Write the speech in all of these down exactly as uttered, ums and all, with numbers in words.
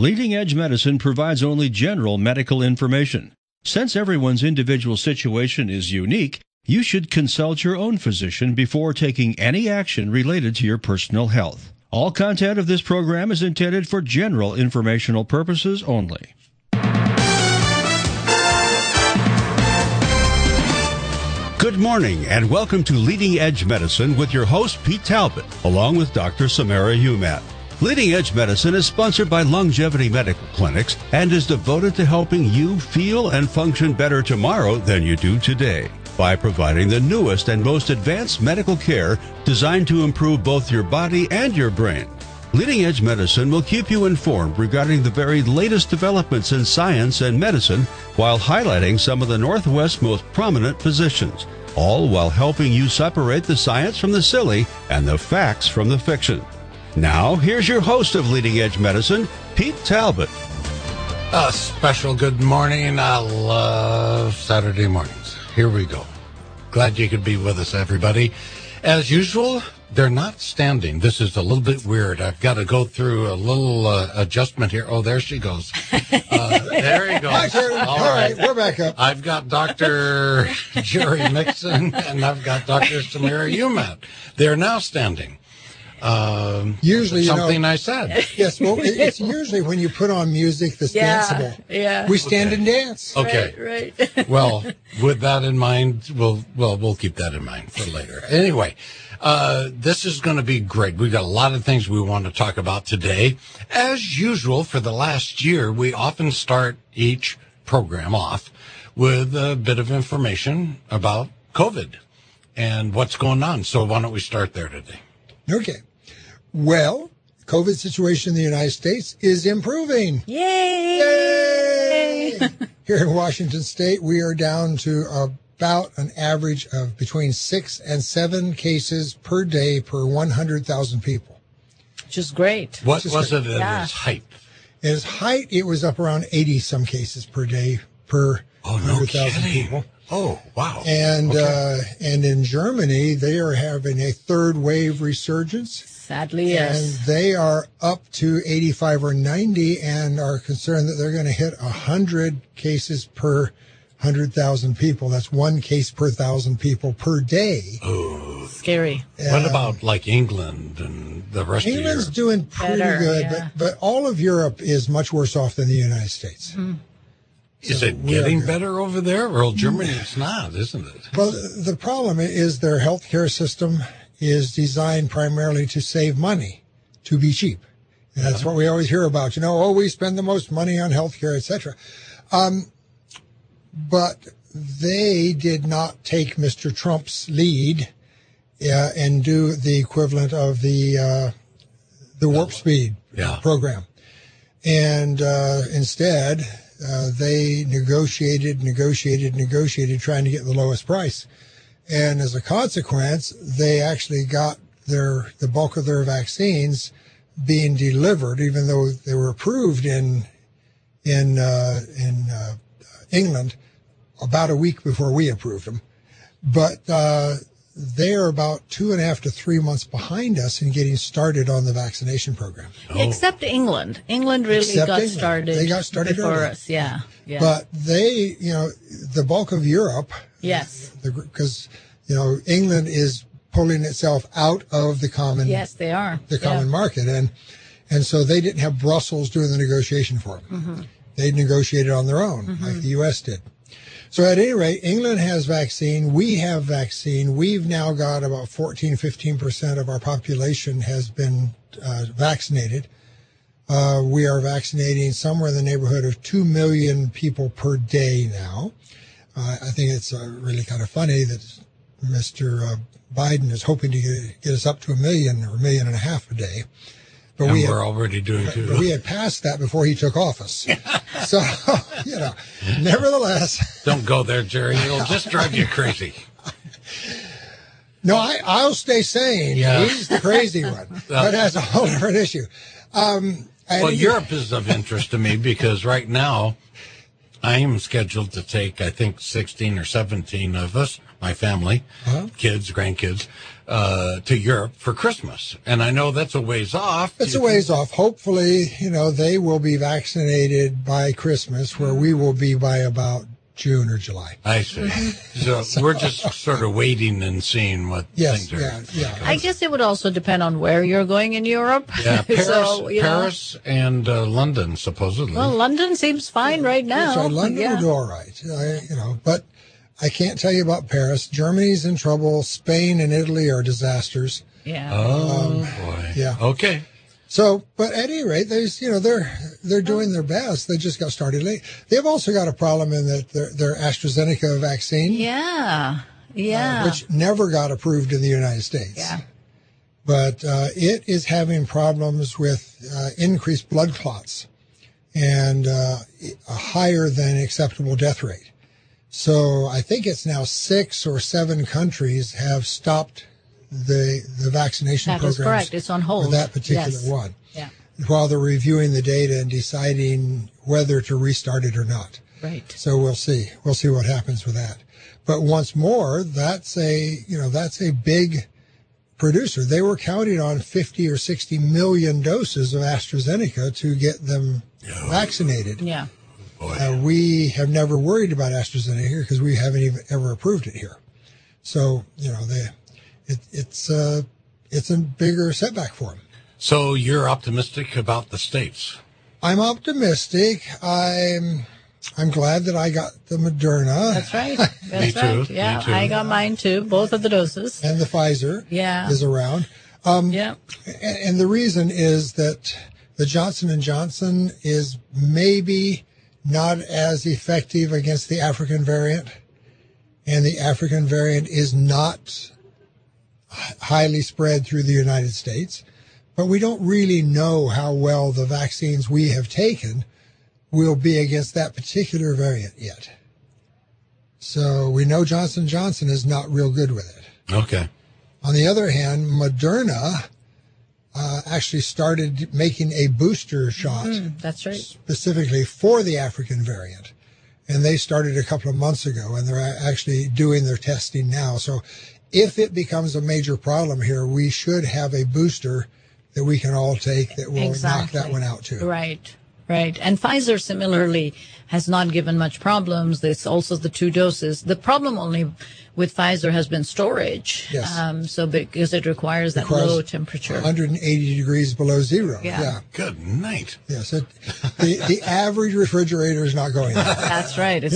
Leading Edge Medicine provides only general medical information. Since everyone's individual situation is unique, you should consult your own physician before taking any action related to your personal health. All content of this program is intended for general informational purposes only. Good morning and welcome to Leading Edge Medicine with your host Pete Talbot, along with Doctor Samara Umat. Leading Edge Medicine is sponsored by Longevity Medical Clinics and is devoted to helping you feel and function better tomorrow than you do today by providing the newest and most advanced medical care designed to improve both your body and your brain. Leading Edge Medicine will keep you informed regarding the very latest developments in science and medicine while highlighting some of the Northwest's most prominent physicians, all while helping you separate the science from the silly and the facts from the fiction. Now, here's your host of Leading Edge Medicine, Pete Talbot. A special good morning. I love Saturday mornings. Here we go. Glad you could be with us, everybody. As usual, they're not standing. This is a little bit weird. I've got to go through a little uh, adjustment here. Oh, there she goes. Uh, there he goes. Hi, Jerry. All, All right. right, we're back up. I've got Doctor Jerry Mixon, and I've got Doctor Samara Umat. They're now standing. Um, usually, something you know, I said. Yes, well, it's usually when you put on music that's yeah, danceable. Yeah, we stand okay. and dance. Okay, right. right. Well, with that in mind, we'll well we'll keep that in mind for later. Anyway, uh, this is going to be great. We've got a lot of things we want to talk about today. As usual, for the last year, we often start each program off with a bit of information about COVID and what's going on. So why don't we start there today? Okay. Well, COVID situation in the United States is improving. Yay! Yay! Here in Washington State, we are down to about an average of between six and seven cases per day per one hundred thousand people. Which is great. What is was great. it at Yeah. its height? At its height, it was up around eighty some cases per day per Oh, no one hundred thousand kidding. people. Oh, wow. And Okay. uh, and in Germany, they are having a third wave resurgence. Sadly, yes. And they are up to eighty-five or ninety and are concerned that they're going to hit one hundred cases per one hundred thousand people. That's one case per one thousand people per day. Oh, Scary. what Uh, about like England and the rest England's of Europe? doing pretty Better, good, yeah. but, but all of Europe is much worse off than the United States. Mm-hmm. Is So it we are getting good. better over there? Well, Germany, it's not, isn't it? Well, the problem is their healthcare system is designed primarily to save money, to be cheap. And that's what we always hear about. You know, oh, we spend the most money on healthcare, et cetera. Um, but they did not take Mister Trump's lead uh, and do the equivalent of the uh, the warp speed Yeah. program. And uh, instead, uh, they negotiated, negotiated, negotiated, trying to get the lowest price. And as a consequence, they actually got their the bulk of their vaccines being delivered, even though they were approved in in uh, in uh, England about a week before we approved them. But uh, they're about two and a half to three months behind us in getting started on the vaccination program. Oh. Except England. England really Except got England. started. They got started before early. us. Yeah. Yeah. But they, you know, the bulk of Europe, yes. because you know England is pulling itself out of the common Yes, they are. the common yeah. market, and and so they didn't have Brussels doing the negotiation for them. Mm-hmm. They negotiated on their own, Mm-hmm. like the U S did. So at any rate, England has vaccine. We have vaccine. We've now got about fourteen, fifteen percent of our population has been uh, vaccinated. Uh, we are vaccinating somewhere in the neighborhood of two million people per day now. Uh, I think it's uh, really kind of funny that Mister Uh, Biden is hoping to get, get us up to a million or a million and a half a day. But And we we're had, already doing but too. we had passed that before he took office. So, you know, nevertheless. Don't go there, Jerry. It'll just drive you crazy. No, I, I'll stay sane. Yeah. He's the crazy one. But that's a whole different issue. Um, I Well, think- Europe is of interest to me because right now I am scheduled to take, I think, sixteen or seventeen of us, my family, Uh-huh. kids, grandkids, uh, to Europe for Christmas. And I know that's a ways off. It's a ways off. Hopefully, you know, they will be vaccinated by Christmas, where we will be by about June or July. I see. So, we're just sort of waiting and seeing what Yes, things are. yeah, yeah. I guess it would also depend on where you're going in Europe. Yeah, Paris, So, you know, Paris and uh, London, supposedly. well, London seems fine right now. So London yeah. will do all right, I, you know, but I can't tell you about Paris. Germany's in trouble. Spain and Italy are disasters. Yeah. oh, boy. yeah. Okay. So, but at any rate, there's, you know, they're they're doing their best. They just got started late. They've also got a problem in that their, their AstraZeneca vaccine, Yeah. uh, Yeah. which never got approved in the United States. Yeah. But uh, it is having problems with uh, increased blood clots and uh, a higher than acceptable death rate. So I think it's now six or seven countries have stopped the the vaccination That is programs correct. It's on hold. for that particular Yes. one, Yeah. while they're reviewing the data and deciding whether to restart it or not. Right. So we'll see. We'll see what happens with that. But once more, that's a, you know, that's a big producer. They were counting on fifty or sixty million doses of AstraZeneca to get them vaccinated. Yeah. Boy. Uh, we have never worried about AstraZeneca here because we haven't even ever approved it here. So, you know, they, it, it's, uh, it's a bigger setback for them. So you're optimistic about the States? I'm optimistic. I'm, I'm glad that I got the Moderna That's right. That's too. right. Me Yeah. too. I got mine too. Both of the doses. and the Pfizer Yeah. is around. Yeah. And, and the reason is that the Johnson and Johnson is maybe not as effective against the African variant, and the African variant is not h- highly spread through the United States. But we don't really know how well the vaccines we have taken will be against that particular variant yet. So we know Johnson and Johnson is not real good with it. Okay. On the other hand, Moderna uh, actually started making a booster shot Mm, that's right. specifically for the African variant. And they started a couple of months ago, and they're a- actually doing their testing now. So if it becomes a major problem here, we should have a booster that we can all take that will Exactly. knock that one out too. Right. Right. And Pfizer similarly has not given much problems. There's also the two doses. The problem only with Pfizer has been storage. Yes. Um, so because it requires that Requires low temperature. one hundred eighty degrees below zero. Yeah. yeah. Good night. Yes. It, the, the average refrigerator is not going there. That's right. It's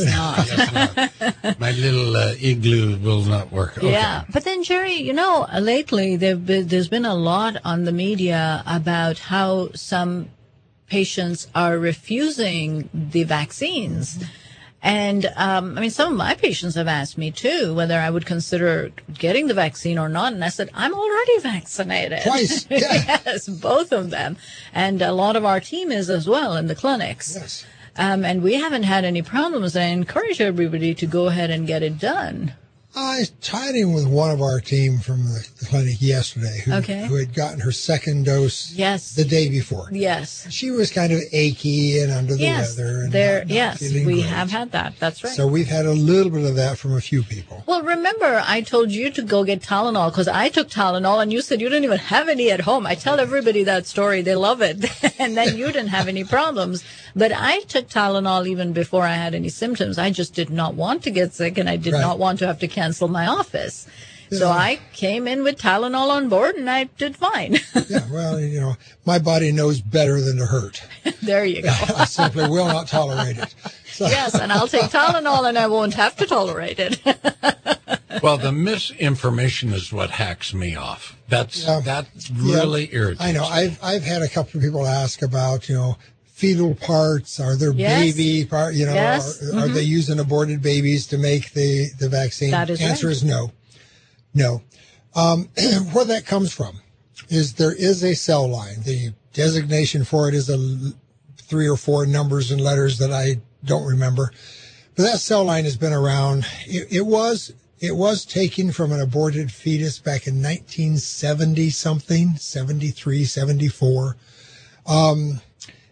not. My little uh, igloo will not work. Okay. Yeah, but then Jerry, you know, uh, lately there've been, there's been a lot on the media about how some patients are refusing the vaccines. And, um, I mean, some of my patients have asked me too whether I would consider getting the vaccine or not. And I said, I'm already vaccinated. Twice, yeah. Yes, both of them. And a lot of our team is as well in the clinics. Yes. Um, and we haven't had any problems. I encourage everybody to go ahead and get it done. I tied in with one of our team from the, the clinic yesterday who, Okay. who had gotten her second dose Yes. the day before. Yes. She was kind of achy and under the Yes, weather. And there. not- not Yes, feeling we great. have had that. That's right. So we've had a little bit of that from a few people. well, remember, I told you to go get Tylenol because I took Tylenol, and you said you didn't even have any at home. I tell everybody that story; they love it. And then you didn't have any problems, but I took Tylenol even before I had any symptoms. I just did not want to get sick, and I did Right. not want to have to cancel my office. So Yeah. I came in with Tylenol on board, and I did fine. Yeah, well, you know, my body knows better than to hurt. There you go. I simply will not tolerate it. So, Yes, and I'll take Tylenol, and I won't have to tolerate it. Well, the misinformation is what hacks me off. That's Yeah. that really yeah, irritates I know. me. I've I've had a couple of people ask about, you know, fetal parts. Are there Yes. baby part? You know, Yes. are, are they using aborted babies to make the the vaccine? That is Answer right. is no, no. Um, where that comes from is there is a cell line. The designation for it is a l- three or four numbers and letters that I don't remember. But that cell line has been around. It, it was it was taken from an aborted fetus back in nineteen seventy something, seventy-three, seventy-four. Um,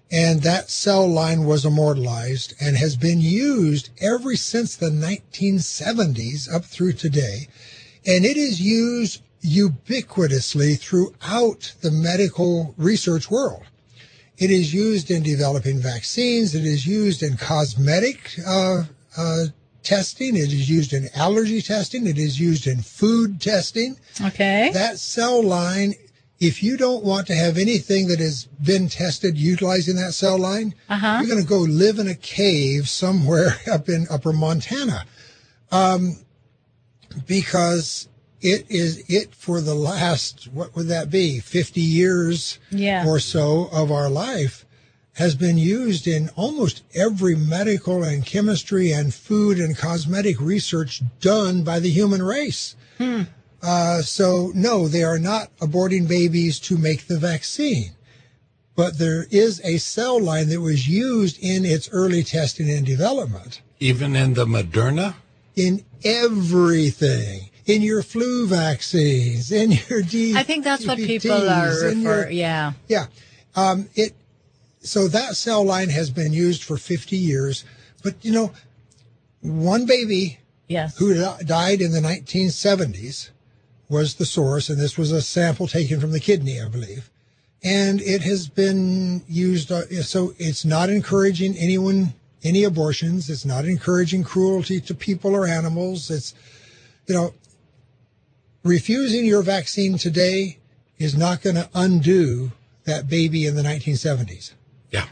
And that cell line was immortalized and has been used ever since the nineteen seventies up through today. And it is used ubiquitously throughout the medical research world. It is used in developing vaccines. It is used in cosmetic uh, uh, testing. It is used in allergy testing. It is used in food testing. Okay. That cell line, if you don't want to have anything that has been tested utilizing that cell line, uh-huh. you're going to go live in a cave somewhere up in upper Montana. Um, because it is it for the last, what would that be, fifty years yeah. or so of our life has been used in almost every medical and chemistry and food and cosmetic research done by the human race. Hmm. Uh, so, no, they are not aborting babies to make the vaccine. But there is a cell line that was used in its early testing and development. Even in the Moderna? In everything. In your flu vaccines, in your D. I think that's what people are referring, yeah. Yeah. Um, it, so that cell line has been used for fifty years. But, you know, one baby yes. who died in the nineteen seventies was the source, and this was a sample taken from the kidney, I believe. And it has been used, uh, so it's not encouraging anyone, any abortions. It's not encouraging cruelty to people or animals. It's, you know, refusing your vaccine today is not going to undo that baby in the nineteen seventies. Yeah.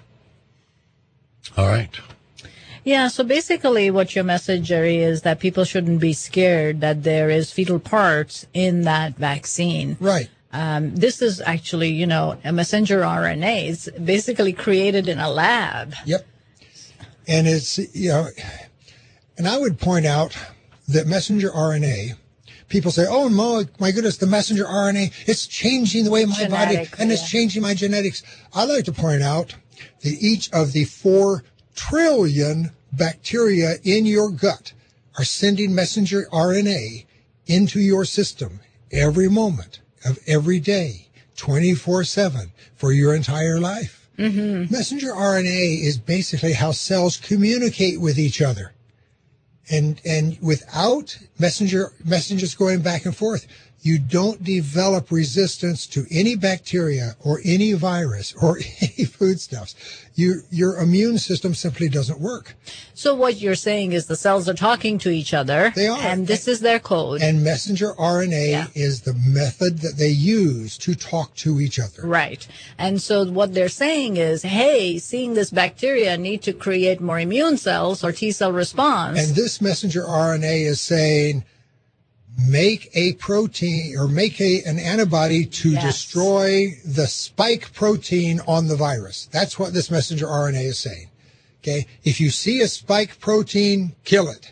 All right. Yeah, so basically what your message, Jerry, is that people shouldn't be scared that there is fetal parts in that vaccine. Right. Um, this is actually, you know, a messenger R N A. It's basically created in a lab. Yep. And it's, you know, and I would point out that messenger R N A, people say, oh, my, my goodness, the messenger R N A, it's changing the way my body, and it's yeah. changing my genetics. I like to point out that each of the four trillion bacteria in your gut are sending messenger R N A into your system every moment of every day, twenty-four seven, for your entire life. Mm-hmm. Messenger R N A is basically how cells communicate with each other. And and without messenger messengers going back and forth, you don't develop resistance to any bacteria or any virus or any foodstuffs. You, your immune system simply doesn't work. So what you're saying is the cells are talking to each other. They are. And this is their code. And messenger R N A yeah. is the method that they use to talk to each other. Right. And so what they're saying is, hey, seeing this bacteria need to create more immune cells or T cell response. And this messenger R N A is saying, make a protein or make a, an antibody to yes. destroy the spike protein on the virus. That's what this messenger R N A is saying. Okay. If you see a spike protein, kill it.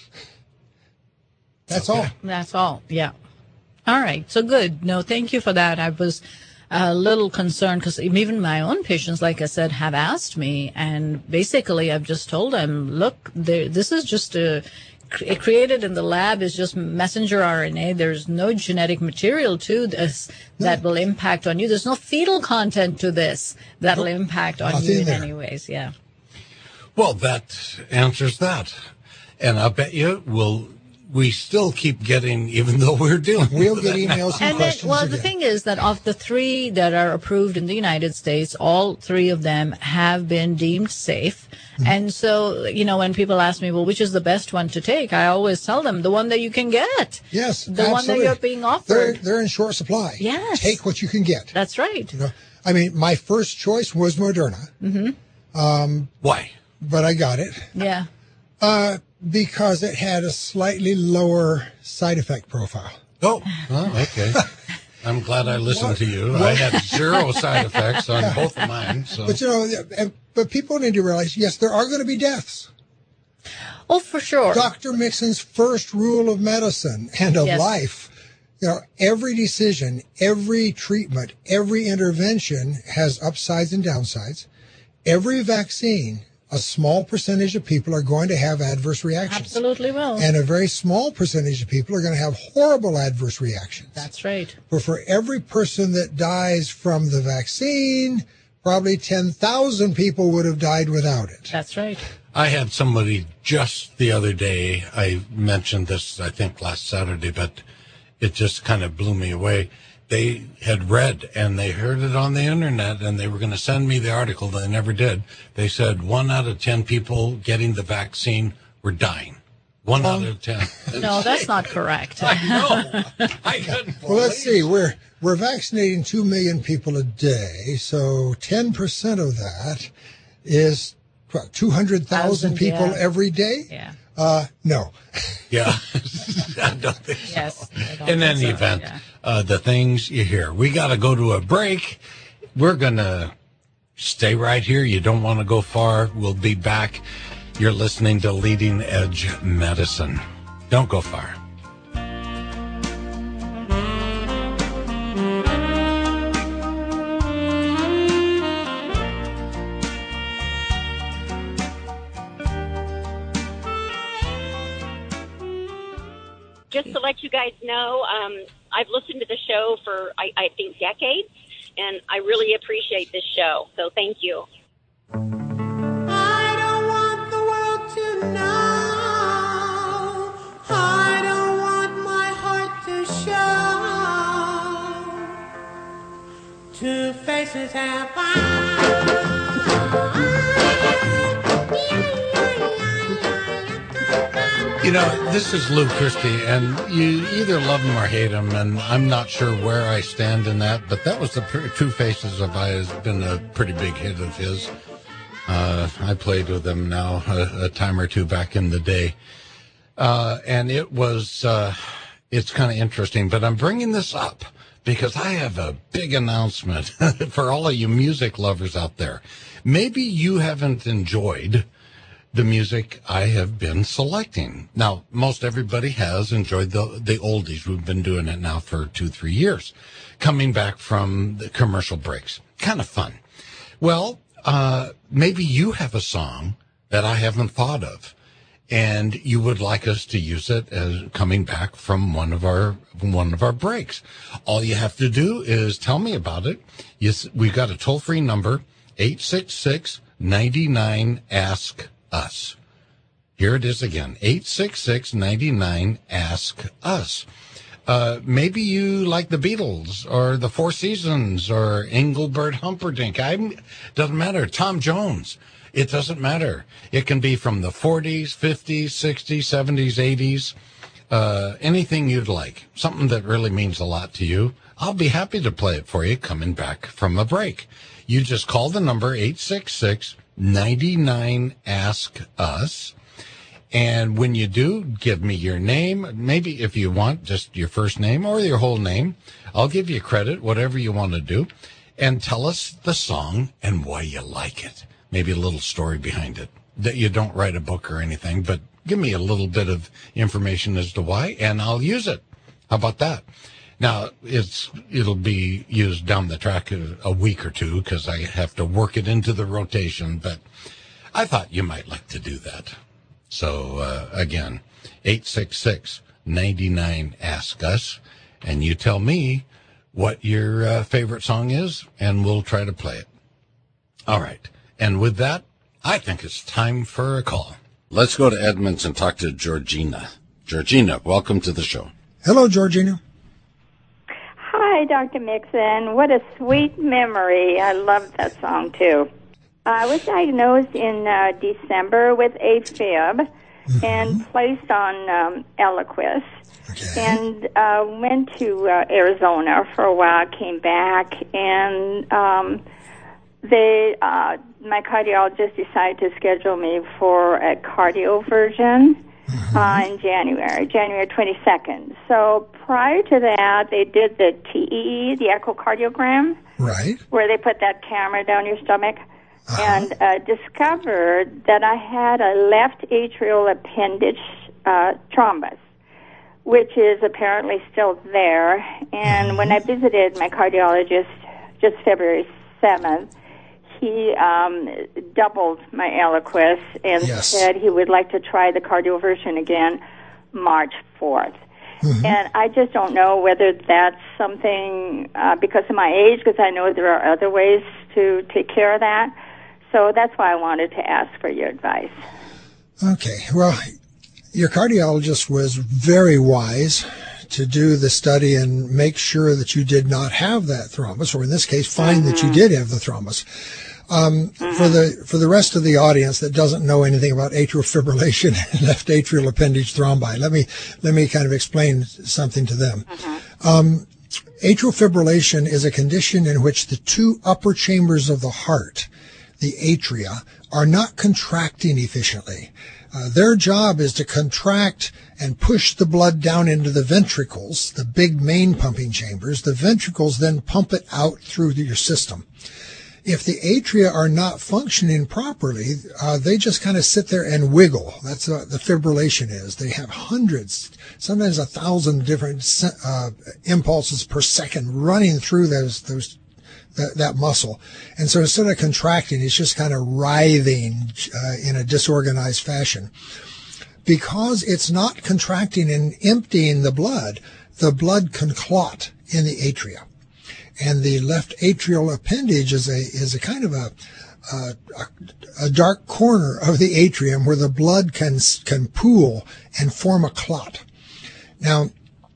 That's okay. all. That's all. Yeah. All right. So good. No, thank you for that. I was a little concerned because even my own patients, like I said, have asked me, and basically I've just told them, look, there, this is just a, it created in the lab is just messenger R N A. There's no genetic material to this that no. will impact on you. There's no fetal content to this that will nope. impact on Nothing you in there. any ways. Yeah. Well, that answers that. And I bet you we'll, we still keep getting, even though we're dealing we'll with get it emails and, and questions then, well, again. the thing is that of the three that are approved in the United States, all three of them have been deemed safe. Mm-hmm. And so, you know, when people ask me, well, which is the best one to take? I always tell them the one that you can get. Yes, The absolutely. one that you're being offered. They're, they're in short supply. Yes. Take what you can get. That's right. You know, I mean, my first choice was Moderna. Mm-hmm. Um, Why? But I got it. Yeah. Uh, because it had a slightly lower side effect profile. Oh, oh okay. I'm glad I listened what? to you. What? I had zero side effects on both of mine. So. But, you know, but people need to realize, yes, there are going to be deaths. Oh, for sure. Doctor Mixon's first rule of medicine and of yes. life, you know, every decision, every treatment, every intervention has upsides and downsides. Every vaccine, a small percentage of people are going to have adverse reactions. Absolutely will. And a very small percentage of people are going to have horrible adverse reactions. That's right. But for every person that dies from the vaccine probably ten thousand people would have died without it. That's right. I had somebody just the other day, I mentioned this, I think, last Saturday, but it just kind of blew me away. They had read and they heard it on the internet and they were going to send me the article. They never did. They said one out of ten people getting the vaccine were dying. One um, out of ten. No, that's not correct. I know. I couldn't well, let's see. We're we're vaccinating two million people a day, so ten percent of that is what, two hundred thousand people yeah. every day? Yeah. Uh, no. Yeah. I don't think so. Yes. In any so, event, yeah. uh, the things you hear. We got to go to a break. We're going to stay right here. You don't want to go far. We'll be back. You're listening to Leading Edge Medicine. Don't go far. Just to let you guys know, um, I've listened to the show for, I, I think, decades, and I really appreciate this show. So thank you. I don't want the world to know. I don't want my heart to show. Two faces have I. You know, this is Lou Christie, and you either love him or hate him, and I'm not sure where I stand in that, but that was the Two Faces of I has been a pretty big hit of his. Uh, I played with him now a, a time or two back in the day. Uh, and it was, uh, it's kind of interesting, but I'm bringing this up because I have a big announcement for all of you music lovers out there. Maybe you haven't enjoyed the music I have been selecting. Now, most everybody has enjoyed the the oldies. We've been doing it now for two, three years, coming back from the commercial breaks. Kind of fun. Well, uh, maybe you have a song that I haven't thought of, and you would like us to use it as coming back from one of our one of our breaks. All you have to do is tell me about it. Yes, we've got a toll-free number, eight six six, nine nine, ask us. Here it is again, eight six six, nine nine, ask us. Uh, maybe you like the Beatles or the Four Seasons or Engelbert Humperdinck. I doesn't matter. Tom Jones. It doesn't matter. It can be from the forties, fifties, sixties, seventies, eighties, uh, anything you'd like. Something that really means a lot to you. I'll be happy to play it for you coming back from a break. You just call the number eight six six, nine nine, ask us. And when you do, give me your name. Maybe if you want, just your first name or your whole name. I'll give you credit, whatever you want to do. And tell us the song and why you like it. Maybe a little story behind it. That you don't write a book or anything, but give me a little bit of information as to why, and I'll use it. How about that? Now, it's it'll be used down the track a, a week or two because I have to work it into the rotation, but I thought you might like to do that. So, uh, again, eight six six, nine nine, ask us, and you tell me what your uh, favorite song is, and we'll try to play it. All right. And with that, I think it's time for a call. Let's go to Edmonds and talk to Georgina. Georgina, welcome to the show. Hello, Georgina. Hi, Doctor Mixon. What a sweet memory. I love that song, too. I was diagnosed in uh, December with AFib mm-hmm. and placed on um, Eliquis. Okay. And uh, went to uh, Arizona for a while, came back, and um, they, uh, my cardiologist decided to schedule me for a cardioversion. Mm-hmm. Uh, in January, January twenty-second. So prior to that, they did the T E E, the echocardiogram, right, where they put that camera down your stomach, uh-huh. and uh, discovered that I had a left atrial appendage uh, thrombus, which is apparently still there. And mm-hmm. when I visited my cardiologist just February seventh, he um, doubled my Eliquis and yes. said he would like to try the cardioversion again March fourth. Mm-hmm. And I just don't know whether that's something uh, because of my age, because I know there are other ways to take care of that. So that's why I wanted to ask for your advice. Okay. Well, your cardiologist was very wise to do the study and make sure that you did not have that thrombus, or in this case, find mm-hmm. that you did have the thrombus. Um, mm-hmm. For the for the rest of the audience that doesn't know anything about atrial fibrillation and left atrial appendage thrombi, let me let me kind of explain something to them. Mm-hmm. Um, atrial fibrillation is a condition in which the two upper chambers of the heart, the atria, are not contracting efficiently. Uh, their job is to contract and push the blood down into the ventricles, the big main pumping chambers. The ventricles then pump it out through your system. If the atria are not functioning properly, uh, they just kind of sit there and wiggle. That's what the fibrillation is. They have hundreds, sometimes a thousand different uh, impulses per second running through those those that, that muscle. And so instead of contracting, it's just kind of writhing uh, in a disorganized fashion. Because it's not contracting and emptying the blood, the blood can clot in the atria. And the left atrial appendage is a is a kind of a, a a dark corner of the atrium where the blood can can pool and form a clot. Now,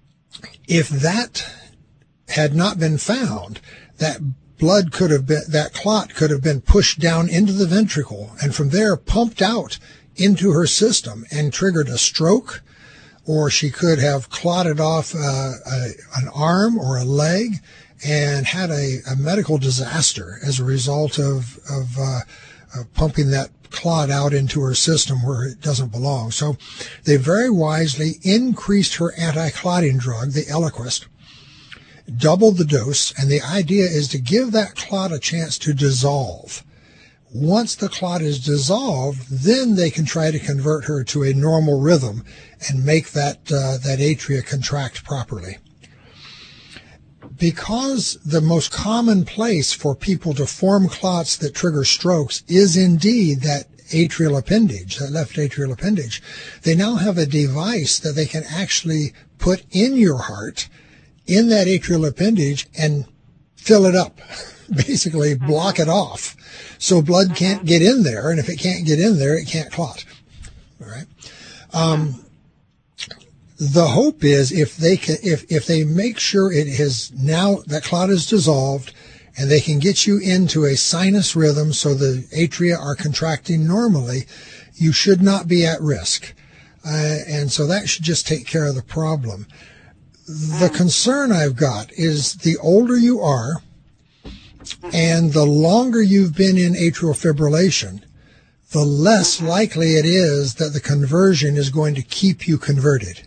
if that had not been found, that blood could have been that clot could have been pushed down into the ventricle and from there pumped out into her system and triggered a stroke, or she could have clotted off uh, a, an arm or a leg and had a, a medical disaster as a result of, of, uh, of pumping that clot out into her system where it doesn't belong. So they very wisely increased her anti-clotting drug, the Eliquis, doubled the dose, and the idea is to give that clot a chance to dissolve. Once the clot is dissolved, then they can try to convert her to a normal rhythm and make that uh, that atria contract properly. Because the most common place for people to form clots that trigger strokes is indeed that atrial appendage, that left atrial appendage, they now have a device that they can actually put in your heart, in that atrial appendage, and fill it up, basically block it off. So blood can't get in there, and if it can't get in there, it can't clot. All right. Um, the hope is if they can, if if they make sure it has now that clot is dissolved, and they can get you into a sinus rhythm, so the atria are contracting normally, you should not be at risk, uh, and so that should just take care of the problem. The concern I've got is the older you are, and the longer you've been in atrial fibrillation, the less likely it is that the conversion is going to keep you converted.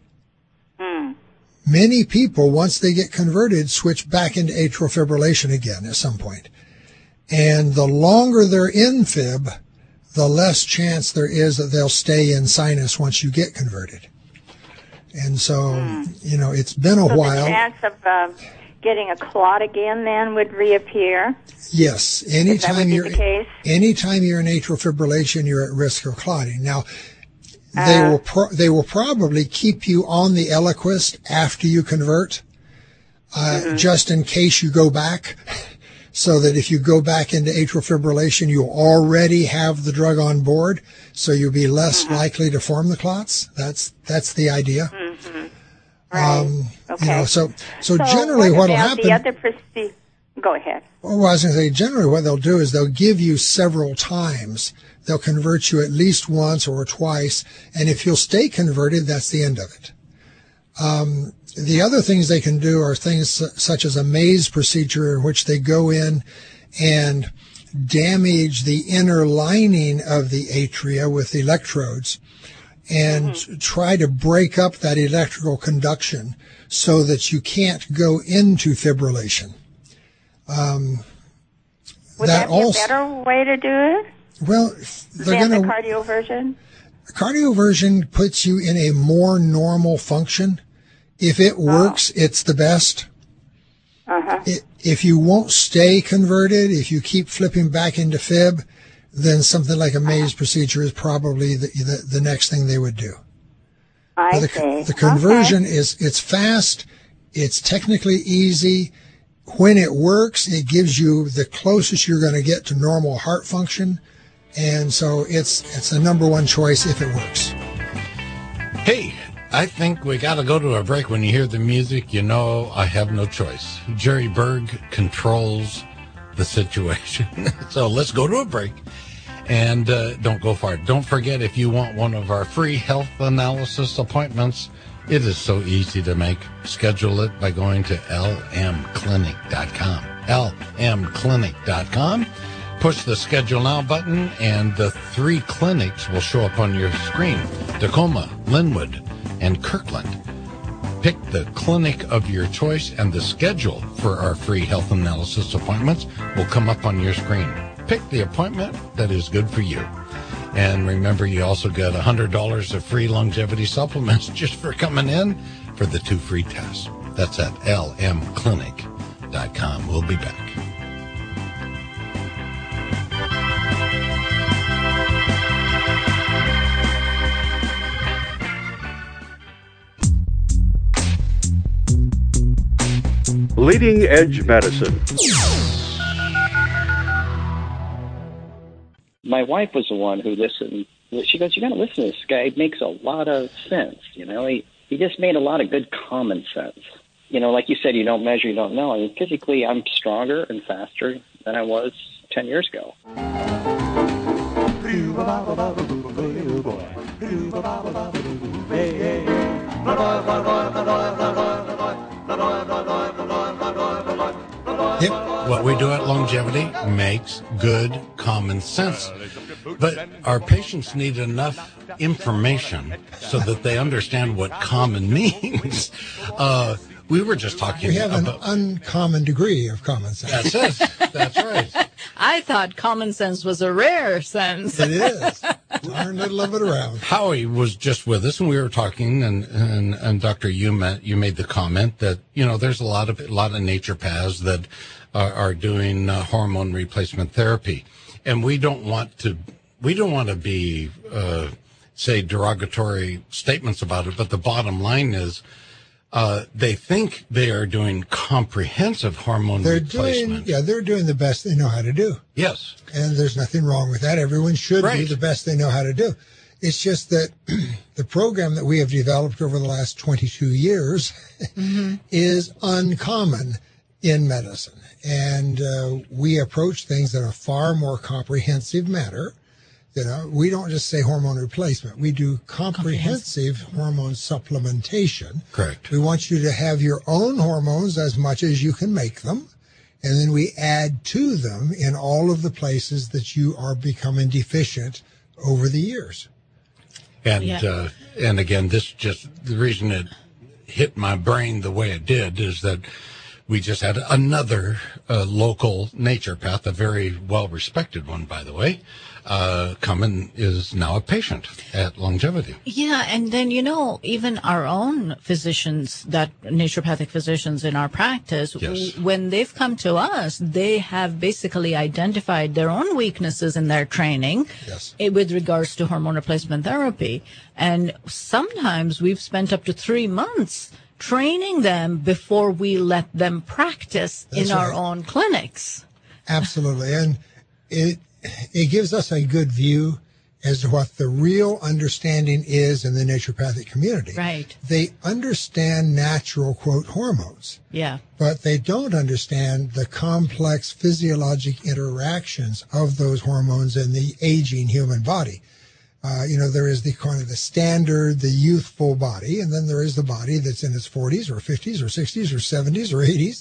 Mm. Many people, once they get converted, switch back into atrial fibrillation again at some point. And the longer they're in fib, the less chance there is that they'll stay in sinus once you get converted. And so, mm. you know, it's been a so while. The chance of uh, getting a clot again then would reappear? Yes. Anytime you're, the case? anytime you're in atrial fibrillation, you're at risk of clotting. Now, they uh, will pro- they will probably keep you on the Eliquis after you convert, uh, mm-hmm. just in case you go back, so that if you go back into atrial fibrillation, you already have the drug on board, so you'll be less mm-hmm. likely to form the clots. That's that's the idea. Mm-hmm. Right. Um, okay. You know, so, so so generally what what'll about happen. The other proce- Go ahead. Well, I was going to say, generally what they'll do is they'll give you several times. They'll convert you at least once or twice, and if you'll stay converted, that's the end of it. Um, the other things they can do are things such as a maze procedure, in which they go in and damage the inner lining of the atria with electrodes and mm-hmm. try to break up that electrical conduction so that you can't go into fibrillation. Um, Would that, that be also, a better way to do it? Well, they're going to... cardioversion? Cardioversion puts you in a more normal function. If it works, oh. it's the best. Uh-huh. It, if you won't stay converted, if you keep flipping back into fib, then something like a maze uh-huh. procedure is probably the, the, the next thing they would do. I the, see. the conversion Okay. is, it's fast, it's technically easy. When it works, it gives you the closest you're going to get to normal heart function. And so it's, it's a number one choice if it works. Hey, I think we got to go to a break. When you hear the music, you know I have no choice. Jerry Berg controls the situation. So let's go to a break. And uh, don't go far. Don't forget, if you want one of our free health analysis appointments, it is so easy to make. Schedule it by going to L M clinic dot com. L M clinic dot com. Push the Schedule Now button, and the three clinics will show up on your screen. Tacoma, Linwood, and Kirkland. Pick the clinic of your choice, and the schedule for our free health analysis appointments will come up on your screen. Pick the appointment that is good for you. And remember, you also get one hundred dollars of free longevity supplements just for coming in for the two free tests. That's at L M clinic dot com. We'll be back. Leading Edge Medicine. My wife was the one who listened. She goes, you got to listen to this guy. It makes a lot of sense. You know, he, he just made a lot of good common sense. You know, like you said, you don't measure, you don't know. I mean, physically, I'm stronger and faster than I was ten years ago. Yep. What we do at Longevity makes good common sense. But our patients need enough information so that they understand what common means. Uh, we were just talking We have an about... uncommon degree of common sense. That's it. That's right. I thought common sense was a rare sense. It is. Darn little of it around. Howie was just with us, and we were talking, and and, and Doctor You met, you made the comment that, you know, there's a lot of a lot of naturopaths that are, are doing uh, hormone replacement therapy, and we don't want to we don't want to be uh, say derogatory statements about it, but the bottom line is uh, they think they are doing comprehensive hormone They're replacement. doing, yeah, they're doing the best they know how to do. Yes. And there's nothing wrong with that. Everyone should do Right. the best they know how to do. It's just that the program that we have developed over the last twenty-two years mm-hmm. is uncommon in medicine. And uh, we approach things in a far more comprehensive manner. You know, we don't just say hormone replacement. We do comprehensive, comprehensive hormone supplementation. Correct. We want you to have your own hormones as much as you can make them. And then we add to them in all of the places that you are becoming deficient over the years. And Yeah. uh, and again, this just the reason it hit my brain the way it did is that we just had another uh, local naturopath, a very well respected one, by the way, uh, come and is now a patient at Longevity. Yeah, and then, you know, even our own physicians, that naturopathic physicians in our practice, Yes. w- when they've come to us, they have basically identified their own weaknesses in their training Yes. eh, with regards to hormone replacement therapy. And sometimes we've spent up to three months training them before we let them practice That's in our right. own clinics. Absolutely. And it it gives us a good view as to what the real understanding is in the naturopathic community. Right. They understand natural, quote, hormones, Yeah. but they don't understand the complex physiologic interactions of those hormones in the aging human body. Uh, you know, there is the kind of the standard, the youthful body, and then there is the body that's in its forties or fifties or sixties or seventies or eighties.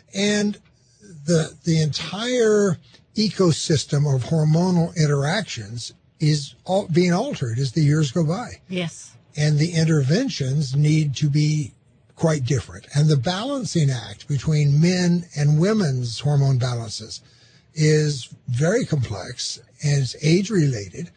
And the the entire ecosystem of hormonal interactions is all being altered as the years go by. Yes. And the interventions need to be quite different. And the balancing act between men and women's hormone balances is very complex and it's age related.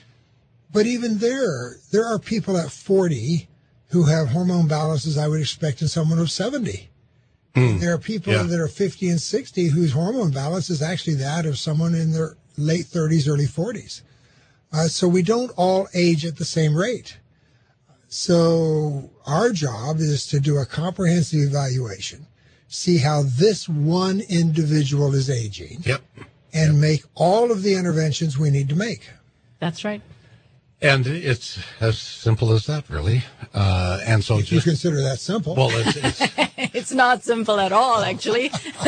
But even there, there are people at forty who have hormone balances I would expect in someone of seventy. Mm. There are people Yeah. that are fifty and sixty whose hormone balance is actually that of someone in their late thirties, early forties. Uh, so we don't all age at the same rate. So our job is to do a comprehensive evaluation, see how this one individual is aging, Yep. and make all of the interventions we need to make. That's right. And it's as simple as that, really. Uh, and so If you just, consider that simple. well, it's, it's It's not simple at all, actually.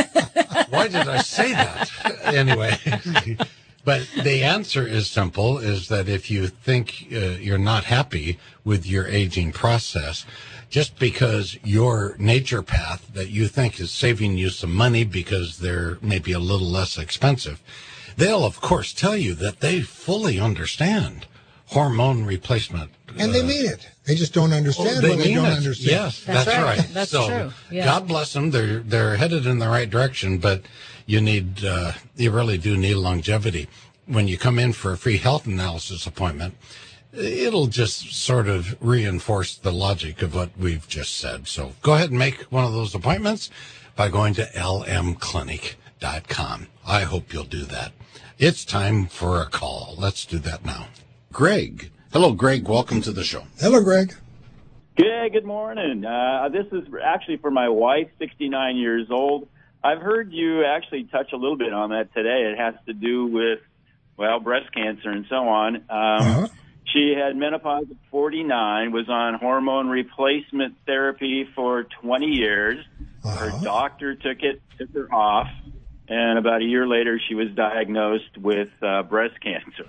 why did I say that? Anyway, but the answer is simple, is that if you think uh, you're not happy with your aging process, just because your nature path that you think is saving you some money because they're maybe a little less expensive, they'll, of course, tell you that they fully understand hormone replacement. and they uh, mean it. They just don't understand Oh, they what they mean don't it. understand. Yes, That's that's, right. right. That's so, true. Yeah. God bless them. They're they're headed in the right direction, but you need uh, you really do need longevity. When you come in for a free health analysis appointment, it'll just sort of reinforce the logic of what we've just said. So go ahead and make one of those appointments by going to L M clinic dot com. I hope you'll do that. It's time for a call. Let's do that now. Greg. Hello, Greg. Welcome to the show. Hello, Greg. Good, good morning. Uh, this is actually for my wife, sixty-nine years old. I've heard you actually touch a little bit on that today. It has to do with, well, breast cancer and so on. Um, Uh-huh. She had menopause at forty-nine, was on hormone replacement therapy for twenty years. Her Uh-huh. doctor took it, took her off, and about a year later she was diagnosed with uh, breast cancer.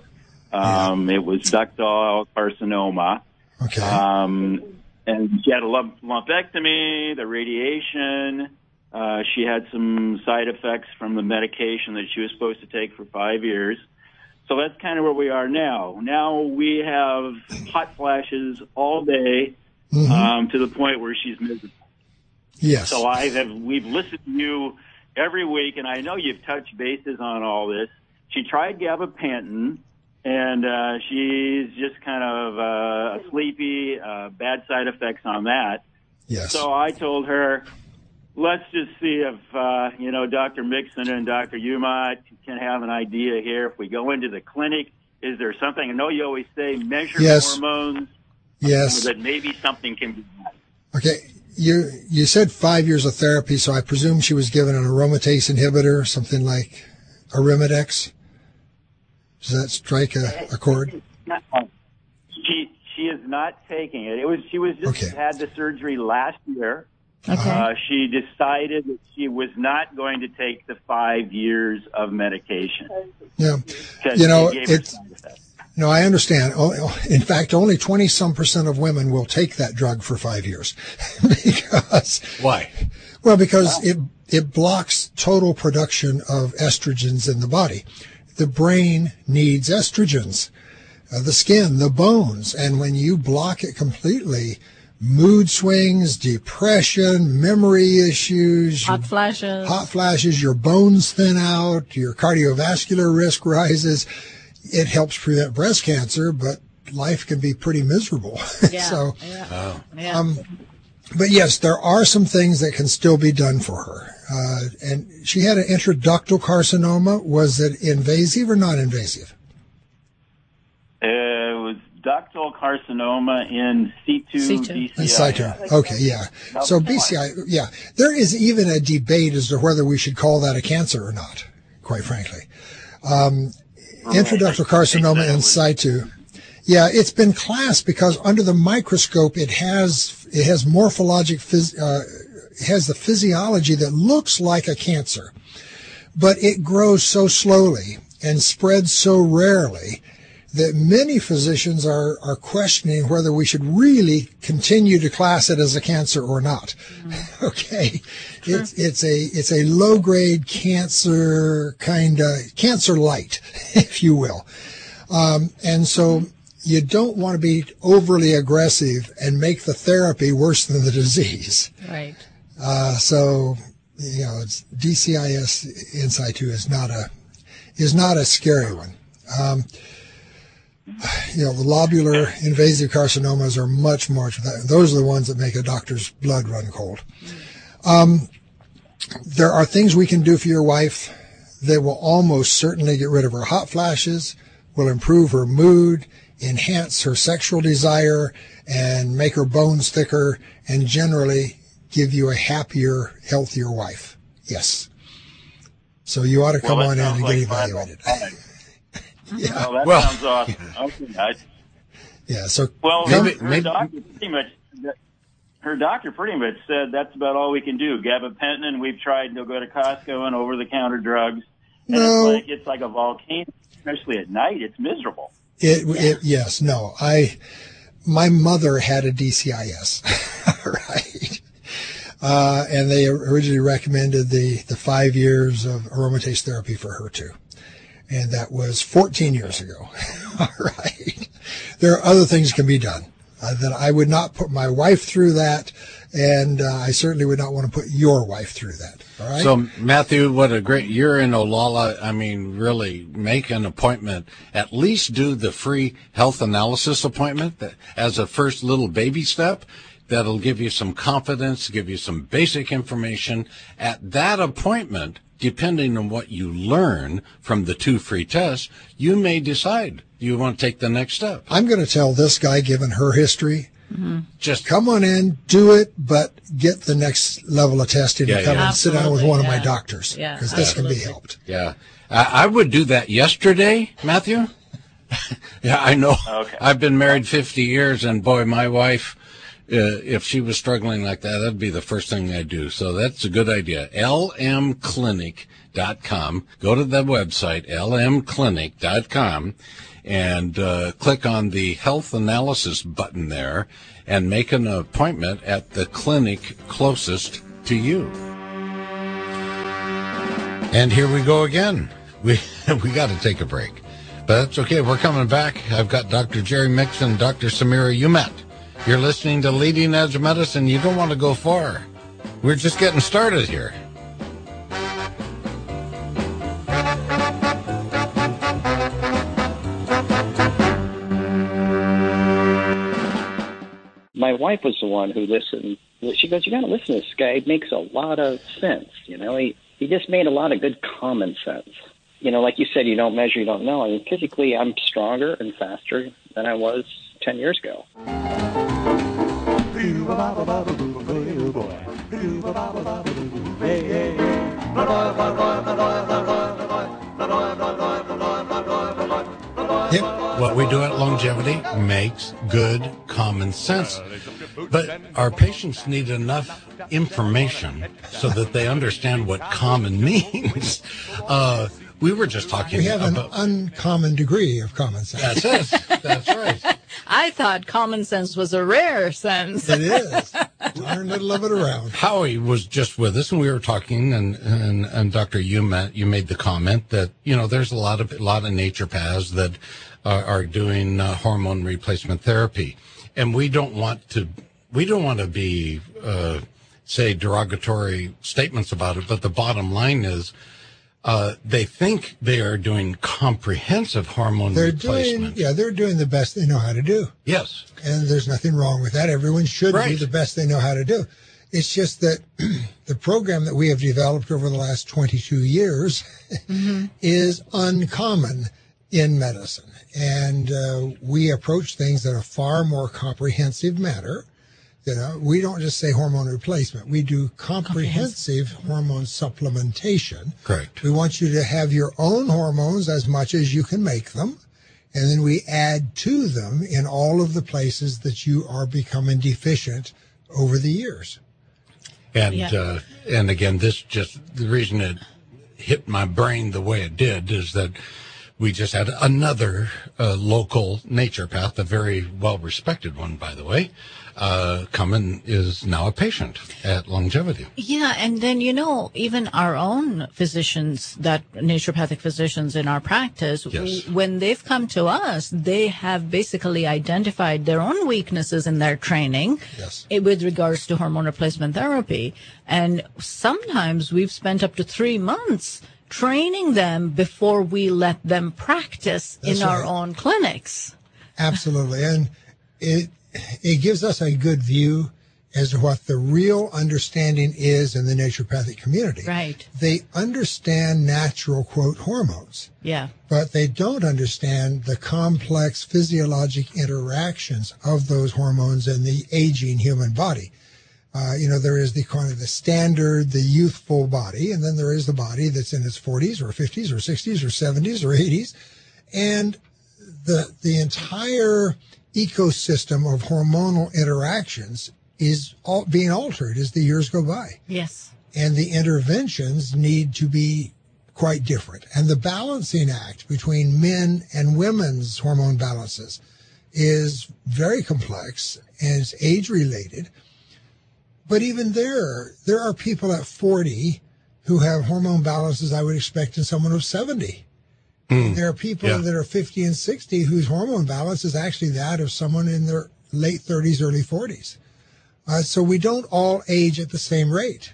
Um, It was ductal carcinoma. Okay. Um, and she had a lump- lumpectomy, the radiation. Uh, she had some side effects from the medication that she was supposed to take for five years. So that's kind of where we are now. Now we have hot flashes all day, Mhm. um, to the point where she's miserable. Yes. So I have, we've listened to you every week, and I know you've touched bases on all this. She tried gabapentin, and uh, she's just kind of uh, sleepy, uh, bad side effects on that. Yes. So I told her, let's just see if, uh, you know, Doctor Mixon and Doctor Umot can have an idea here. If we go into the clinic, is there something? I know you always say measure Yes. hormones, Yes. but maybe something can be done. Okay. You you said five years of therapy, so I presume she was given an aromatase inhibitor, something like Arimidex. Does that strike a, a chord? Not, she she is not taking it. It was she was just Okay. had the surgery last year. Okay. Uh, she decided that she was not going to take the five years of medication. Yeah. 'Cause You know, it gave her it's, side effects. no, I understand. Oh, in fact, only twenty some percent of women will take that drug for five years because, Why? well, because it, it blocks total production of estrogens in the body. The brain needs estrogens, uh, the skin, the bones. And when you block it completely, mood swings, depression, memory issues, Hot your- flashes. hot flashes, your bones thin out, your cardiovascular risk rises. It helps prevent breast cancer, but life can be pretty miserable. Yeah. so, yeah. yeah. um, but yes, there are some things that can still be done for her. Uh, and she had an intraductal carcinoma. Was it invasive or not invasive? It was ductal carcinoma in situ Situ. B C I. In situ. Okay, yeah. So B C I, yeah. There is even a debate as to whether we should call that a cancer or not, quite frankly. Um, intraductal carcinoma in situ. Yeah, it's been classed because under the microscope it has it has morphologic phys, uh, it has the physiology that looks like a cancer, but it grows so slowly and spreads so rarely that many physicians are, are questioning whether we should really continue to class it as a cancer or not. Mm-hmm. Okay. Sure. It's, it's a, it's a low grade cancer kind of cancer light, if you will. Um, and so you don't want to be overly aggressive and make the therapy worse than the disease. Right. Uh, so, you know, it's D C I S in situ is not a, is not a scary one. Um, You know, the lobular invasive carcinomas are much more, those are the ones that make a doctor's blood run cold. Um, there are things we can do for your wife that will almost certainly get rid of her hot flashes, will improve her mood, enhance her sexual desire, and make her bones thicker, and generally give you a happier, healthier wife. Yes. So you ought to come well, on in and like get evaluated. Yeah. Well, that Well, sounds awesome. Okay, guys. Yeah. So Well, Maybe- her maybe- doctor pretty much, her doctor pretty much said that's about all we can do. Gabapentin, we've tried to go to Costco and over-the-counter drugs, and No. it's like it's like a volcano, especially at night. It's miserable. It, it, yes, no, I, my mother had a D C I S, right? Uh, and they originally recommended the, the five years of aromatase therapy for her too. And that was fourteen years ago. All right. There are other things can be done uh, that I would not put my wife through that. And uh, I certainly would not want to put your wife through that. All right. So, Matthew, what a great, you're in Olalla. I mean, really make an appointment, at least do the free health analysis appointment that, as a first little baby step. That'll give you some confidence, give you some basic information. At that appointment, depending on what you learn from the two free tests, you may decide you want to take the next step. I'm going to tell this guy, given her history, Mm-hmm. Just come on in, do it, but get the next level of testing Yeah, and come yeah. and sit down with Absolutely, one of my yeah. doctors Yeah, because this can be absolutely. helped. Yeah, I, I would do that yesterday, Matthew. Yeah, I know. Okay. I've been married fifty years, and boy, my wife, uh, if she was struggling like that, that'd be the first thing I'd do. So that's a good idea. L M clinic dot com. Go to the website, L M clinic dot com, and uh, click on the health analysis button there and make an appointment at the clinic closest to you. And here we go again. We we got to take a break. But that's okay. We're coming back. I've got Doctor Jerry Mixon and Doctor Samira Umat. You're listening to Leading Edge Medicine. You don't want to go far. We're just getting started here. My wife was the one who listened. She goes, "You got to listen to this guy. It makes a lot of sense. You know, he he just made a lot of good common sense. You know, like you said, you don't measure, you don't know. I mean, physically, I'm stronger and faster than I was ten years ago." Yep. What we do at Longevity makes good common sense. But our patients need enough information so that they understand what common means. Uh, we were just talking We have an about... uncommon degree of common sense. That's it. That's right. I thought common sense was a rare sense. It is. Darn little of it around. Howie was just with us, and we were talking, and and, and Doctor, you met, you made the comment that you know there's a lot of a lot of naturopaths that are, are doing uh, hormone replacement therapy, and we don't want to we don't want to be uh, say derogatory statements about it, but the bottom line is. Uh, they think they are doing comprehensive hormone They're replacement. doing, yeah, they're doing the best they know how to do. Yes. And there's nothing wrong with that. Everyone should do Right. the best they know how to do. It's just that the program that we have developed over the last twenty-two years Mm-hmm. is uncommon in medicine. And uh, we approach things in a far more comprehensive manner. You know, we don't just say hormone replacement. We do comprehensive hormone supplementation. Correct. We want you to have your own hormones as much as you can make them. And then we add to them in all of the places that you are becoming deficient over the years. And Yeah. uh, and again, this just the reason it hit my brain the way it did is that we just had another uh, local naturopath, a very well respected one, by the way, uh, come and is now a patient at Longevity. Yeah, and then, you know, even our own physicians, that naturopathic physicians in our practice, Yes. w- when they've come to us, they have basically identified their own weaknesses in their training Yes. eh, with regards to hormone replacement therapy. And sometimes we've spent up to three months training them before we let them practice That's in our right. own clinics. Absolutely. And it it gives us a good view as to what the real understanding is in the naturopathic community. Right. They understand natural, quote, hormones. Yeah. But they don't understand the complex physiologic interactions of those hormones in the aging human body. Uh, you know, there is the kind of the standard, the youthful body, and then there is the body that's in its forties or fifties or sixties or seventies or eighties. And the the entire ecosystem of hormonal interactions is all being altered as the years go by. Yes. And the interventions need to be quite different. And the balancing act between men and women's hormone balances is very complex and it's age-related. But even there, there are people at forty who have hormone balances I would expect in someone who's seventy. Mm. There are people yeah. that are fifty and sixty whose hormone balance is actually that of someone in their late thirties, early forties. Uh, so we don't all age at the same rate.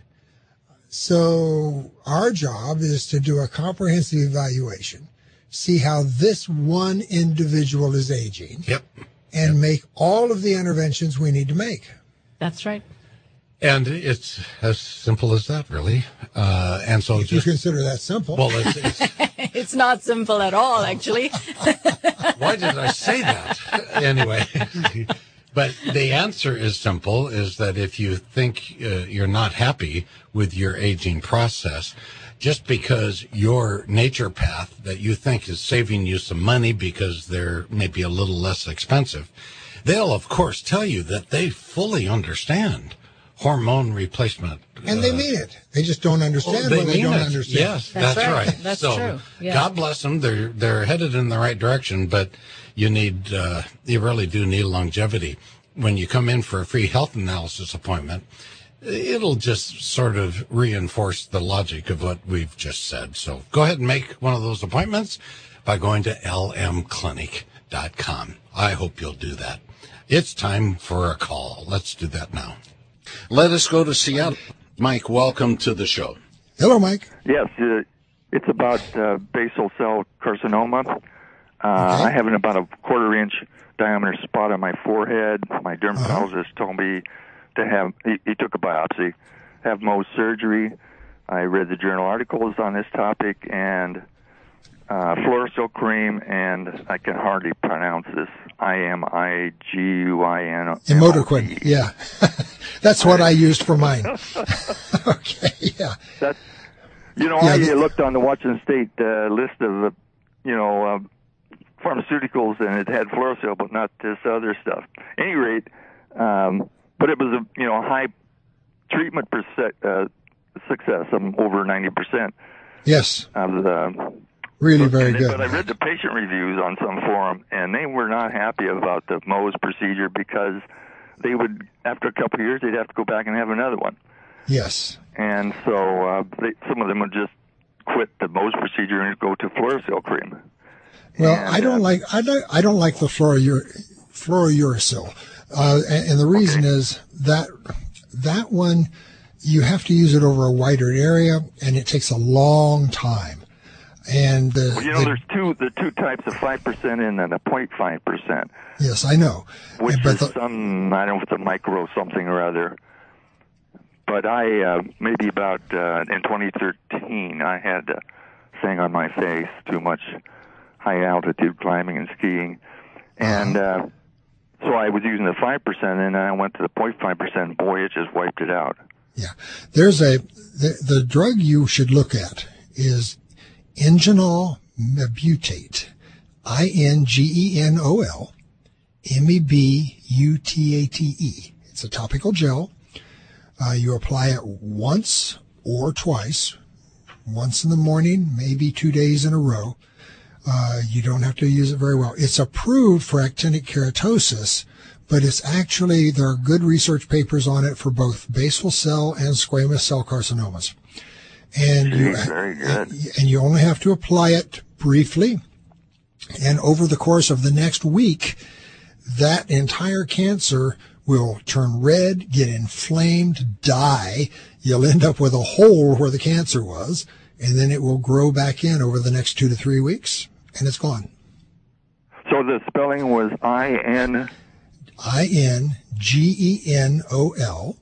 So our job is to do a comprehensive evaluation, see how this one individual is aging, yep. and yep. make all of the interventions we need to make. That's right. And it's as simple as that, really. Uh, and so if just, you consider that simple. Well, it's, it's, it's not simple at all, actually. Why did I say that? Anyway, but the answer is simple, is that if you think uh, you're not happy with your aging process, just because your nature path that you think is saving you some money because they're maybe a little less expensive, they'll, of course, tell you that they fully understand hormone replacement. And they uh, mean it. They just don't understand oh, they what they don't it. understand. Yes, that's, that's right. right. That's so, true. Yeah. God bless them. They're, they're headed in the right direction, but you need, uh, you really do need longevity. When you come in for a free health analysis appointment, it'll just sort of reinforce the logic of what we've just said. So go ahead and make one of those appointments by going to L M clinic dot com. I hope you'll do that. It's time for a call. Let's do that now. Let us go to Seattle. Mike, welcome to the show. Hello, Mike. Yes, uh, it's about uh, basal cell carcinoma. Uh, okay. I have an about a quarter inch diameter spot on my forehead. My dermatologist uh-huh. told me to have, he, he took a biopsy, have Mohs surgery. I read the journal articles on this topic, and uh, Fluorosil cream, and I can hardly pronounce this, I M I G U I N. Imodoquin, yeah. That's what I used for mine. Okay, yeah. That's, you know, yeah, I the, looked on the Washington State uh, list of, uh, you know, uh, pharmaceuticals, and it had Fluorosil, but not this other stuff. At any rate, um, but it was a, you know, high treatment percent, uh, success, um, over ninety percent. Yes. Of the, really but, very then, good. But I read the patient reviews on some forum, and they were not happy about the Mohs procedure because they would, after a couple of years, they'd have to go back and have another one. Yes. And so uh, they, some of them would just quit the Mohs procedure and go to Fluorosil cream. Well, and, I don't uh, like I don't I don't like the fluorur, Fluorouracil, uh, and, and the reason okay. is that that one you have to use it over a wider area, and it takes a long time. And the, well, you know, the, there's two the two types of five percent in and a zero point five percent. Yes, I know. Which but is the, some, I don't know if it's a micro something or other. But I, uh, maybe about uh, in twenty thirteen, I had uh, thing on my face, too much high altitude climbing and skiing. And uh, so I was using the five percent, and then I went to the zero point five percent. Boy, it just wiped it out. Yeah. There's a, the, the drug you should look at is Ingenol mebutate, I N G E N O L, M E B U T A T E. It's a topical gel. Uh, you apply it once or twice, once in the morning, maybe two days in a row. Uh, you don't have to use it very well. It's approved for actinic keratosis, but it's actually, there are good research papers on it for both basal cell and squamous cell carcinomas. And you, very good. and you only have to apply it briefly. And over the course of the next week, that entire cancer will turn red, get inflamed, die. You'll end up with a hole where the cancer was, and then it will grow back in over the next two to three weeks, and it's gone. So the spelling was I N... I N G E N O L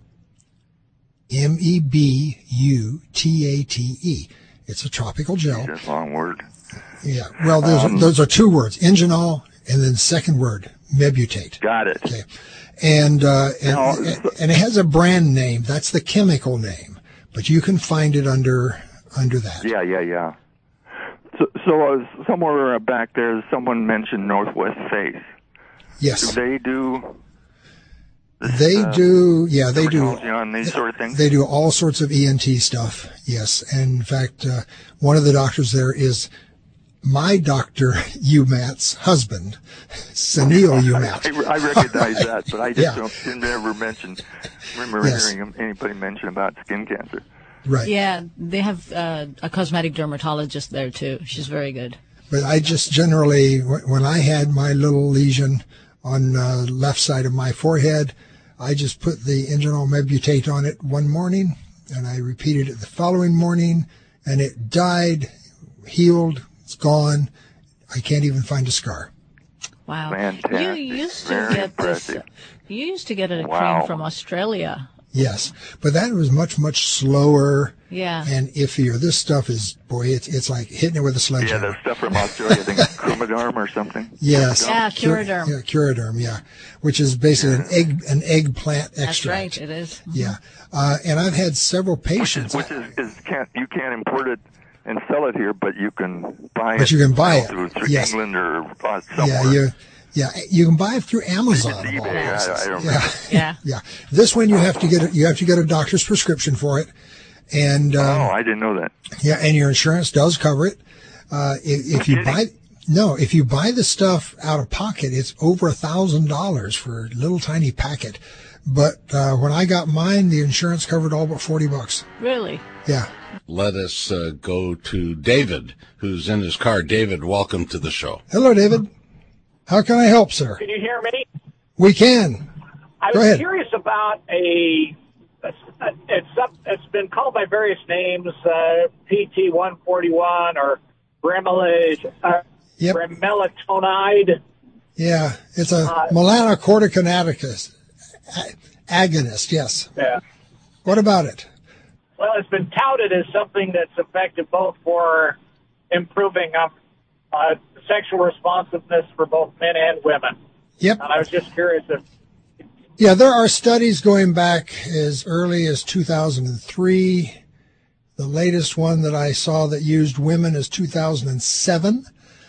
M E B U T A T E. It's a tropical gel. That's a long word. Yeah. Well, those, um, are, those are two words, Ingenol, and then second word, mebutate. Got it. Okay. And, uh, and, now, and it has a brand name. That's the chemical name, but you can find it under, under that. Yeah, yeah, yeah. So, so uh, somewhere back there, someone mentioned Northwest Face. Yes. Do they do... They uh, do, yeah, they do. On these sort of things? They do all sorts of E N T stuff, yes. And in fact, uh, one of the doctors there is my doctor, UMAT's husband, Sunil UMAT. I, I recognize that, but I just yeah. don't, didn't ever mention, remember yes. hearing anybody mention about skin cancer. Right. Yeah, they have uh, a cosmetic dermatologist there, too. She's very good. But I just generally, when I had my little lesion on the uh, left side of my forehead, I just put the Ingenol mebutate on it one morning, and I repeated it the following morning, and it died, healed, it's gone. I can't even find a scar. Wow. Fantastic. You used to Very get impressive. this. You used to get a Wow. cream from Australia. Yes, but that was much, much slower Yeah. and iffier. This stuff is, boy, it's it's like hitting it with a Yeah, sledgehammer. the stuff from Australia, I think Crumaderm or something. Yes. Yeah, Cur- Curaderm. Yeah, Curaderm, yeah, which is basically an egg an eggplant That's extract. right, it is. Yeah, uh, and I've had several patients. Which is, is can't you can't import it and sell it here, but you can buy it. But you can buy it. through, through Yes. England or uh, somewhere. Yeah, you, yeah, you can buy it through Amazon. of all eBay, I- places. I don't yeah. know. Yeah. yeah. This one you have to get a, you have to get a doctor's prescription for it, and um, Oh, I didn't know that. yeah, and your insurance does cover it. Uh, if, if you buy no, if you buy the stuff out of pocket, it's over a thousand dollars for a little tiny packet. But uh, when I got mine, the insurance covered all but forty bucks. Really? Yeah. Let us uh, go to David, who's in his car. David, welcome to the show. Hello, David. How can I help, sir? Can you hear me? We can. I Go was ahead. curious about a, a it's up, it's been called by various names, uh, P T one forty-one or bremel- uh, Yep. bremelatonide. Yeah, it's a Uh, melanocortin agonist. A- agonist, yes. Yeah. What about it? Well, it's been touted as something that's effective both for improving um, uh, sexual responsiveness for both men and women. Yep. And I was just curious if Yeah, there are studies going back as early as two thousand three. The latest one that I saw that used women is two thousand seven.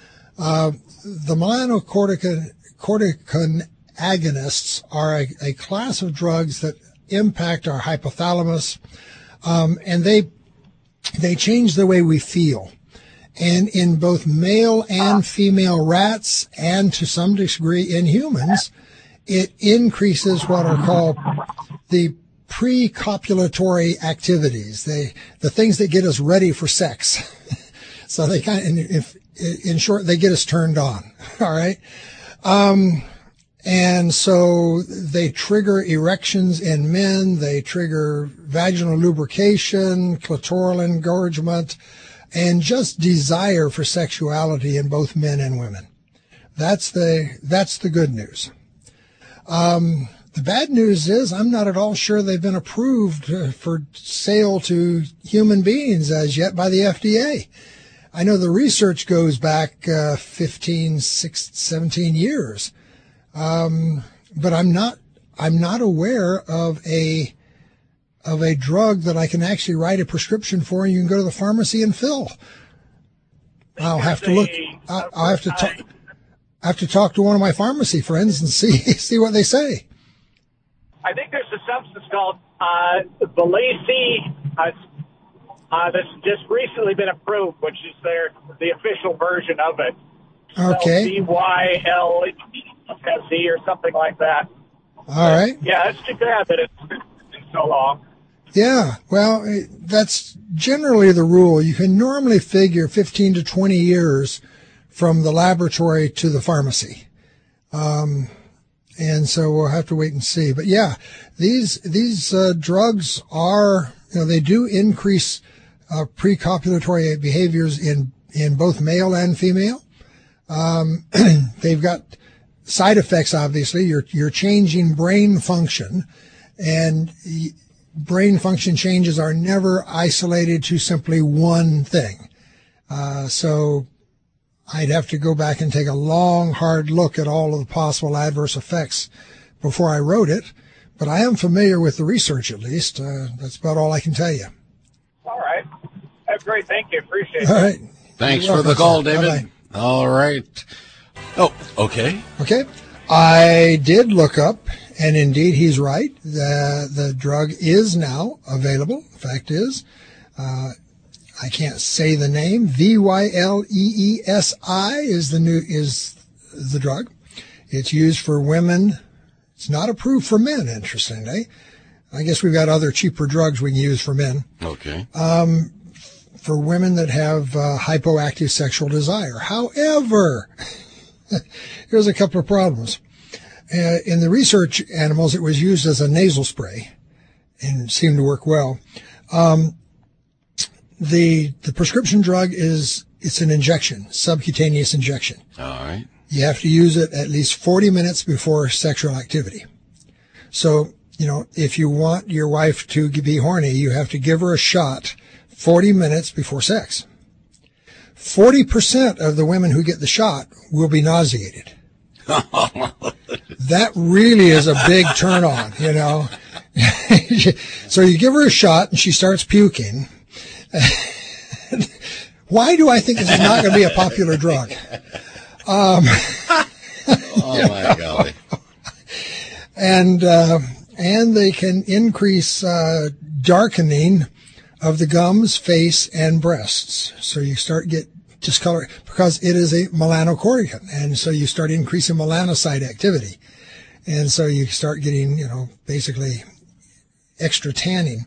Uh, the melanocortin corticon agonists are a, a class of drugs that impact our hypothalamus, um, and they they change the way we feel. And in both male and female rats, and to some degree in humans, it increases what are called the pre-copulatory activities, they, the things that get us ready for sex. So they kind of, if, in short, they get us turned on. All right. Um, and so they trigger erections in men. They trigger vaginal lubrication, clitoral engorgement, and just desire for sexuality in both men and women. That's the, that's the good news. Um, the bad news is I'm not at all sure they've been approved uh, for sale to human beings as yet by the F D A. I know the research goes back uh, fifteen, sixteen, seventeen years, um, but I'm not I'm not aware of a of a drug that I can actually write a prescription for and you can go to the pharmacy and fill. I'll have to look. I'll, I'll have to talk. I have to talk to one of my pharmacy friends and see see what they say. I think there's a substance called uh, Valesi uh, uh, that's just recently been approved, which is their the official version of it. Okay. B Y L S E or something like that. All right. Yeah, it's too bad that it's been so long. Yeah, well, eh, that's generally the rule. You can normally figure fifteen to twenty years from the laboratory to the pharmacy. Um, and so we'll have to wait and see. But yeah, these, these, uh, drugs are, you know, they do increase, uh, pre-copulatory behaviors in, in both male and female. Um, they've got side effects, obviously, you're, you're changing brain function, and brain function changes are never isolated to simply one thing. Uh, so I'd have to go back and take a long, hard look at all of the possible adverse effects before I wrote it. But I am familiar with the research, at least. Uh, that's about all I can tell you. All right. That's great. Thank you. Appreciate it. All right. Thanks You're for welcome, the call, sir. David. Bye-bye. All right. Oh, okay. Okay. I did look up, and indeed he's right. The, the drug is now available. Fact is, uh, I can't say the name. V Y L E E S I is the new, is the drug. It's used for women. It's not approved for men, interestingly. I guess we've got other cheaper drugs we can use for men. Okay. Um, for women that have uh, hypoactive sexual desire. However, here's a couple of problems. Uh, in the research animals, it was used as a nasal spray and seemed to work well. Um, the the prescription drug is, it's an injection, subcutaneous injection. All right. You have to use it at least forty minutes before sexual activity. So, you know, if you want your wife to be horny, you have to give her a shot forty minutes before sex. forty percent of the women who get the shot will be nauseated. That really is a big turn on, you know. So you give her a shot and she starts puking. Why do I think this is not going to be a popular drug? Um, oh my golly. And, uh, and they can increase, uh, darkening of the gums, face, and breasts. So you start get discolor because it is a melanocortin. And so you start increasing melanocyte activity. And so you start getting, you know, basically extra tanning.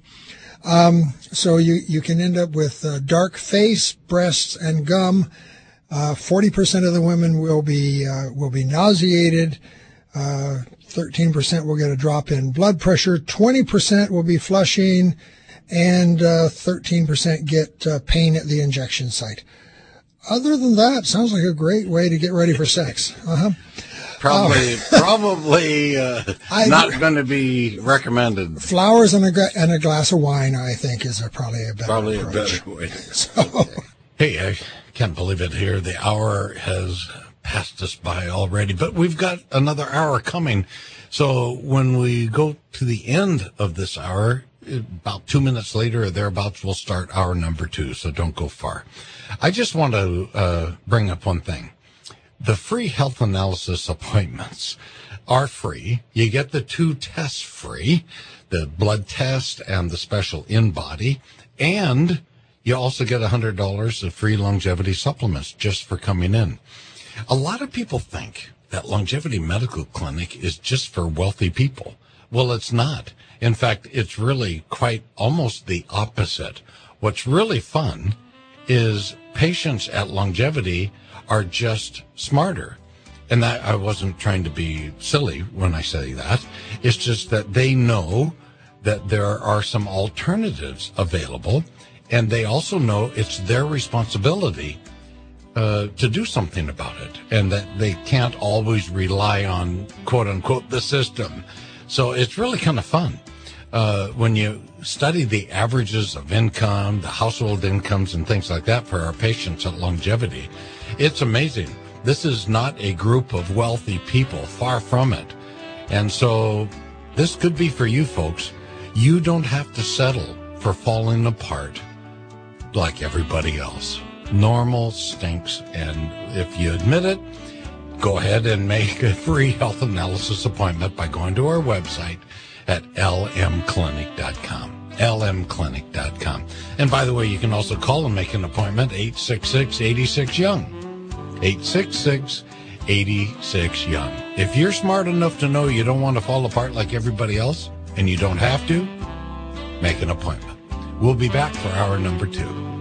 Um, so you, you can end up with uh, dark face, breasts, and gum. Uh, forty percent of the women will be, uh, will be nauseated. Uh, thirteen percent will get a drop in blood pressure. twenty percent will be flushing, and, uh, thirteen percent get uh, pain at the injection site. Other than that, sounds like a great way to get ready for sex. Uh-huh. Probably, Oh. probably, uh, I- not going to be recommended. Flowers and a, gra- and a glass of wine, I think, is a, probably a better Probably approach. a better way. So, Hey, I can't believe it here. The hour has passed us by already, but we've got another hour coming. So when we go to the end of this hour, about two minutes later or thereabouts, we'll start hour number two. So don't go far. I just want to uh, bring up one thing. The free health analysis appointments are free. You get the two tests free, the blood test and the special in-body, and you also get one hundred dollars of free longevity supplements just for coming in. A lot of people think that Longevity Medical Clinic is just for wealthy people. Well, it's not. In fact, it's really quite almost the opposite. What's really fun is patients at Longevity are just smarter. And that, I wasn't trying to be silly when I say that. It's just that they know that there are some alternatives available, and they also know it's their responsibility uh, to do something about it, and that they can't always rely on, quote unquote, the system. So it's really kind of fun. Uh, when you study the averages of income, the household incomes and things like that for our patients at Longevity, it's amazing. This is not a group of wealthy people, far from it. And so this could be for you folks. You don't have to settle for falling apart like everybody else. Normal stinks, and if you admit it, go ahead and make a free health analysis appointment by going to our website at l m clinic dot com. l m clinic dot com. And by the way, you can also call and make an appointment, eight six six, eight six, young. eight six six, eight six, young. If you're smart enough to know you don't want to fall apart like everybody else, and you don't have to, make an appointment. We'll be back for hour number two.